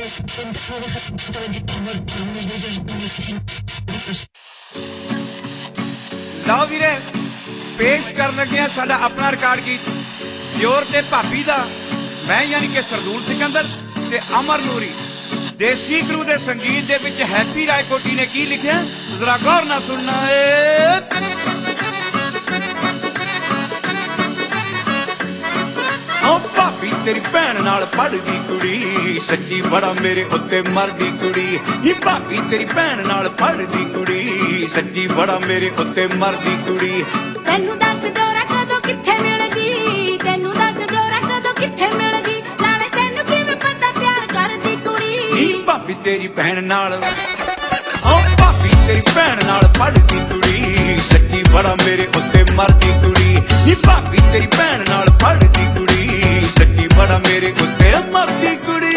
ਲਓ ਵੀਰੇ पेश कर लगे साडा अपना रिकॉर्ड गीत दियोर ते भाभी दा मैं यानी कि सरदूल सिकंदर ते अमर नूरी देसी गुरु दे संगीत दे विच हैप्पी रायकोटी ने की लिखिया जरा गौर ना सुनना भाभी तेरी भैन नाल पढ़दी कुड़ी सच्ची बड़ा मेरे उत्ते मरदी कुड़ी भाभी तेरी भैन नाल पढ़दी कुड़ी सच्ची बड़ा मेरे उत्ते मरदी कुड़ी तेनू दस जोरा कदों किथे मिलदी तेनू दस जोरा कदों किथे मिलदी नाले तेनू किवें पता प्यार करदी कुड़ी भाभी तेरी भैन नाल भाभी तेरी भैन नाल पढ़दी कुड़ी सच्ची बड़ा मेरे उत्ते मरदी कुड़ी भाभी तेरी भैन नाल पढ़दी कुड़ी सच्ची बड़ा मेरे उत्ते मरदी कुड़ी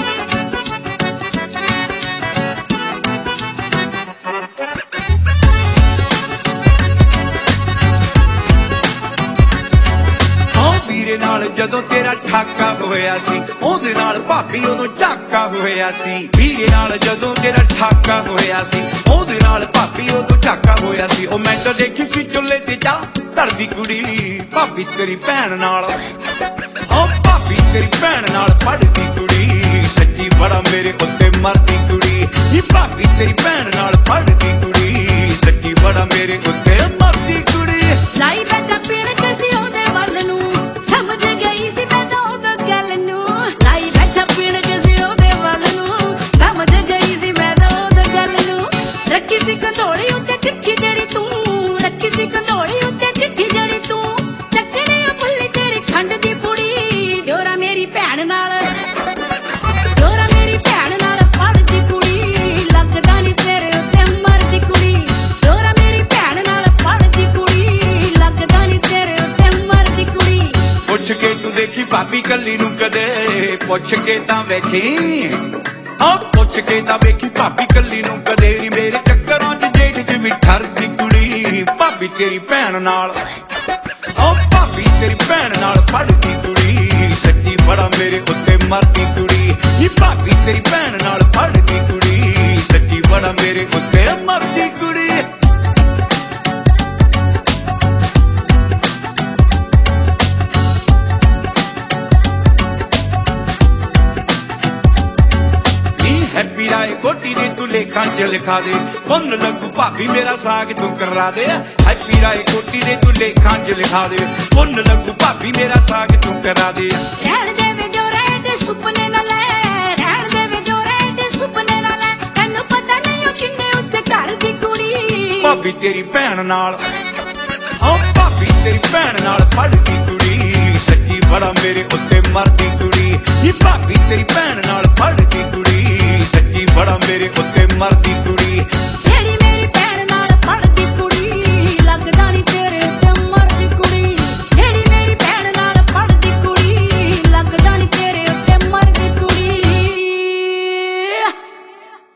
ਵੀਰੇ ਨਾਲ ਜਦੋਂ ਤੇਰਾ ਠਾਕਾ ਹੋਇਆ ਸੀ ਉਹਦੇ ਨਾਲ ਭਾਬੀ ਉਦੋਂ ਝਾਕਾ ਹੋਇਆ ਸੀ ਵੀਰੇ ਨਾਲ ਜਦੋਂ ਤੇਰਾ ਠਾਕਾ ਹੋਇਆ ਸੀ ਉਹਦੇ ਨਾਲ ਭਾਬੀ ਉਦੋਂ ਝਾਕਾ ਹੋਇਆ ਸੀ ਉਹ ਮੈਂ ਤਾਂ ਦੇਖੀ ਸੀ ਚੁੱਲ੍ਹੇ ਤੇ ਜਾ ਧਰਦੀ ਕੁੜੀ ਭਾਬੀ ਤੇਰੀ ਭੈਣ ਨਾਲ ਭਾਬੀ ਤੇਰੀ ਭੈਣ ਨਾਲ ਪੜ੍ਹਦੀ ਕੁੜੀ ਸੱਚੀ ਬੜਾ ਮੇਰੇ ਉੱਤੇ ਮਰਦੀ ਕੁੜੀ ਭਾਬੀ ਤੇਰੀ ਭੈਣ ਨਾਲ ਪੜ੍ਹਦੀ ਕੁੜੀ ਸੱਚੀ ਬੜਾ ਮੇਰੇ ਉੱਤੇ ਮਰਦੀ ਕੁੜੀ ਲਾਈ ਬੈਠਾ ਪੀਣ ਕਿਸੇ ਉਹਦੇ ਵੱਲ ਨੂੰ ਸਮਝ ਗਈ ਸੀ ਮੈਂ ਤਾਂ ਉਹਦਾ ਗੱਲ ਨੂੰ ਲਾਈ ਬੈਠਾ ਪੀਣ ਕਿਸੇ ਉਹਦੇ ਵੱਲ ਨੂੰ ਸਮਝ ਗਈ ਸੀ ਮੈਂ ਤਾਂ ਉਹਦਾ ਗੱਲ ਨੂੰ ਰੱਖੀ ਸੀ ਕੰਧੋਲੀ ਉੱਤੇ ਚਿੱਠੀ ਜਿਹੜੀ ਤੂੰ ਰੱਖੀ ਸੀ ਕੰਧੋਲੀ ਉੱਤੇ ਚਿੱਠੀ ਜਿਹੜੀ ਤੂੰ ਚੱਕਣੇ ਆ ਭੁੱਲੀ ਤੇਰੀ ਖੰਡ ਦੀ ਪੁੜੀ ਜੋਰਾ ਮੇਰੀ ਭੈਣ ਨਾਲ ਜੋਰਾ ਮੇਰੀ ਭੈਣ ਨਾਲ ਪੜਦੀ ਕੁੜੀ ਲੱਗਦਾ ਨੀ ਤੇਰੇ ਉੱਤੇ ਮਰਦੀ ਕੁੜੀ ਜੋਰਾ ਮੇਰੀ ਭੈਣ ਨਾਲ ਪੜਦੀ ਕੁੜੀ ਲੱਗਦਾ ਨੀ ਤੇਰੇ ਉੱਤੇ ਮਰਦੀ ਕੁੜੀ ਪੁੱਛ ਕੇ ਤੂੰ ਦੇਖੀ ਭਾਬੀ ਕੱਲੀ ਨੂੰ ਕਦੇ ਪੁੱਛ ਕੇ ਤਾਂ ਵੇਖੀ ਪੁੱਛ ਕੇ ਤਾਂ ਵੇਖੀ ਭਾਬੀ ਕੱਲੀ ਨੂੰ ਕਦੇ ਨੀ ਮੇਰੇ ਚੱਕਰਾਂ 'ਚ ਜੇਠ 'ਚ ਵੀ ਠਰਦੀ ਕੁੜੀ ਭਾਬੀ ਤੇਰੀ ਭੈਣ ਨਾਲ ਭਾਬੀ ਤੇਰੀ ਭੈਣ ਨਾਲ ਪੜ੍ਹਦੀ ਕੁੜੀ ਸੱਚੀ ਬੜਾ ਮੇਰੇ ਉੱਤੇ ਮਰਦੀ ਕੁੜੀ ਭਾਬੀ ਤੇਰੀ ਭੈਣ ਨਾਲ ਪੜ੍ਹਦੀ ਕੁੜੀ ਸੱਚੀ ਬੜਾ ਮੇਰੇ ਉੱਤੇ ਮਰਦੀ ਕੁੜੀ हैप्पी रायकोटी ने तू लेखा च लिखा दे पुन लगू भाभी मेरा साग तू करा दे हैप्पी रायकोटी ने तू लेखा च लिखा दे पुन लगू भाभी मेरा साग तू करा दे ਰਹਿਣ ਦੇ ਵੇ ਜੋ ਰਹਿ ਤੇ ਸੁਪਨੇ ਨਾ ਲੈ ਰਹਿਣ ਦੇ ਵੇ ਜੋ ਰਹਿ ਤੇ ਸੁਪਨੇ ਨਾ ਲੈ ਤੈਨੂੰ ਪਤਾ ਨਹੀਂ ਉਹ ਕਿੰਨੇ ਉੱਚੇ ਘਰ ਦੀ ਕੁੜੀ ਭਾਬੀ ਤੇਰੀ ਭੈਣ ਨਾਲ ਭਾਬੀ ਤੇਰੀ ਭੈਣ ਨਾਲ ਪੜ੍ਹਦੀ ਕੁੜੀ ਸੱਚੀ ਬੜਾ ਮੇਰੇ ਉੱਤੇ ਮਰਦੀ ਕੁੜੀ ਭਾਬੀ ਤੇਰੀ ਭੈਣ ਨਾਲ ਪੜ੍ਹਦੀ